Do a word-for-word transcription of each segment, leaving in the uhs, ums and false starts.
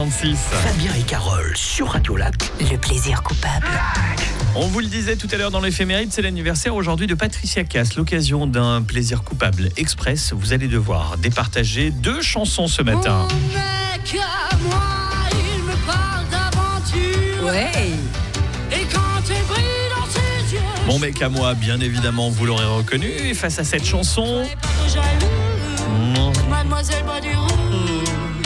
trente-six. Fabien et Carole sur Radio Lac. Le plaisir coupable. On vous le disait tout à l'heure dans l'éphéméride, c'est l'anniversaire aujourd'hui de Patricia Cass. L'occasion d'un plaisir coupable express, vous allez devoir départager deux chansons ce matin. Mon mec à moi, il me parle d'aventure. Ouais. Et quand il brille dans ses yeux, Mon mec à moi, bien évidemment, vous l'aurez reconnu. Et face à cette chanson, soyez pas trop jaloux. non. Mademoiselle boit du rouge.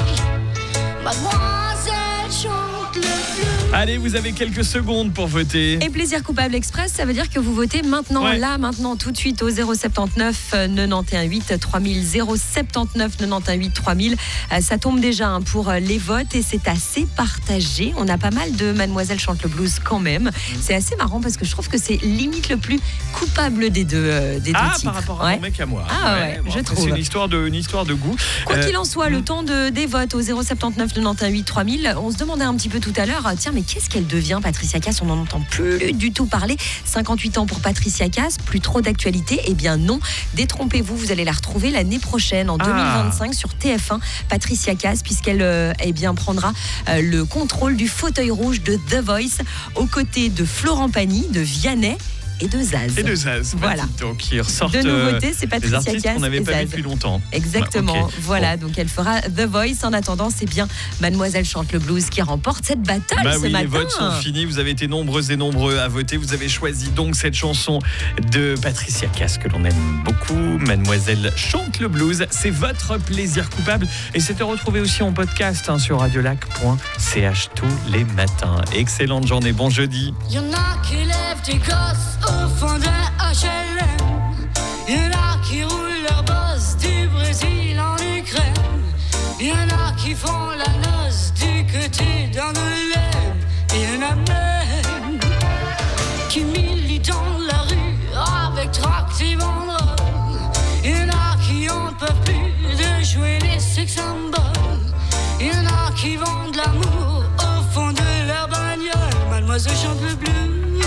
Mademoiselle chante le blues. Allez, vous avez quelques secondes pour voter. Et plaisir coupable express, ça veut dire que vous votez maintenant, Ouais. là, maintenant, tout de suite au zéro soixante-dix-neuf quatre-vingt-onze huit trois mille, zéro soixante-dix-neuf quatre-vingt-onze huit trois mille. Euh, ça tombe déjà hein, pour euh, les votes et c'est assez partagé. On a pas mal de Mademoiselle chante le blues quand même. C'est assez marrant parce que je trouve que c'est limite le plus coupable des deux, euh, des deux Ah, titres. par rapport à Ouais. Mon mec à moi. Ah ouais, bon, je après, trouve. C'est une histoire de, une histoire de goût. Quoi Euh, qu'il en soit, le temps de, des votes au zéro soixante-dix-neuf quatre-vingt-onze huit trois mille, on se demandait un petit peu tout à l'heure, tiens, mais qu'est-ce qu'elle devient, Patricia Cass? On n'en entend plus du tout parler. cinquante-huit ans pour Patricia Cass, plus trop d'actualité. Eh bien non, détrompez-vous, vous allez la retrouver l'année prochaine, en Ah. deux mille vingt-cinq, sur T F un, Patricia Cass, puisqu'elle euh, eh bien, prendra euh, le contrôle du fauteuil rouge de The Voice, aux côtés de Florent Pagny, de Vianney et de Zaz. Et de Zaz. Voilà. Donc, qui ressortent De euh, nouveautés, c'est des Patricia artistes Cass qu'on n'avait et pas vus Zaz. depuis longtemps. Exactement, Ouais, ok. voilà, Bon. donc elle fera The Voice. En attendant, c'est bien Mademoiselle chante le blues qui remporte cette bataille Bah ce oui, matin. les votes sont finis. Vous avez été nombreux et nombreux à voter. Vous avez choisi donc cette chanson de Patricia Cass que l'on aime beaucoup. Mademoiselle chante le blues. C'est votre plaisir coupable. Et c'est à retrouver aussi en podcast hein, sur radiolac point c h tous les matins. Excellente journée. Bon jeudi. Y'en a qui lèvent des gosses au fond d'un H L M. Y'en a qui roulent leur boss du Brésil en Ukraine. Y'en a qui font la noce du côté d'Angoulême. Et y'en a même qui militent dans la rue avec tracts vendredi. Y'en a qui en peuvent plus de jouer les sex symboles. Y'en a qui vendent l'amour au fond de leur bagnole. Mademoiselle chante le blues.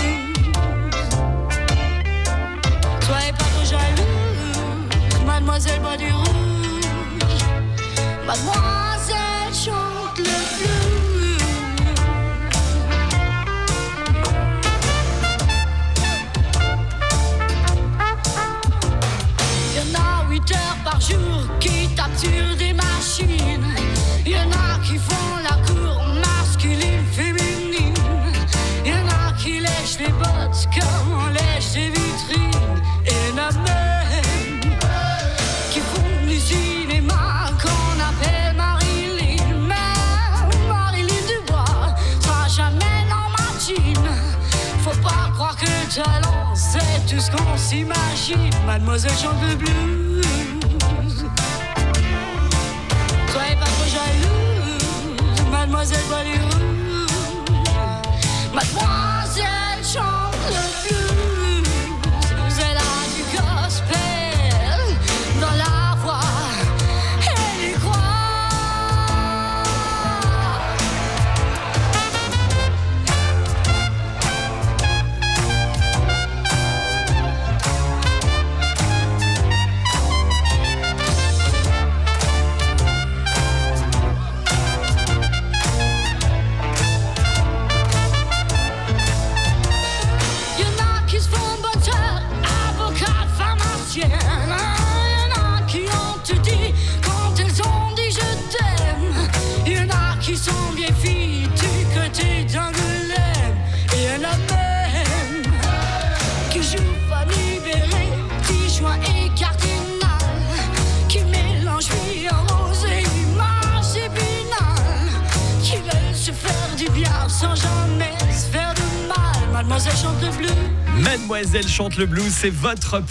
Soyez pas trop jaloux, mademoiselle boit du rouge. Mademoiselle chante le blues. Y'en a huit heures par jour qui tapent sur des machines. Y'en a qui font la cour masculine, féminine. Y'en a qui lèchent les bottes comme on lèche des vitrines. Et y'en a même qui font du cinéma qu'on appelle Marilyn. Mais Marilyn Dubois sera jamais dans ma team. Faut pas croire que le talent c'est tout ce qu'on s'imagine. Mademoiselle chante le blues. Soyez pas trop jaloux, mademoiselle boit du rouge. Mademoiselle chante le blues. Elle a du gospel dans la voix. Elle y croit. Y'en a qui se font bonne sœur, avocat, pharmacienne. Y'en a qui ont tout dit quand elles ont dit je t'aime. Y'en a qui sont vieilles filles du côté d'Angoulême. Et y'en a même qui jouent Fanny Béré, qui joint et cardinal, qui mélangent vie en rose et image épinal, qui veulent se faire du bien sans jamais se faire de mal. Mademoiselle chante le blues. Mademoiselle chante le blues, c'est votre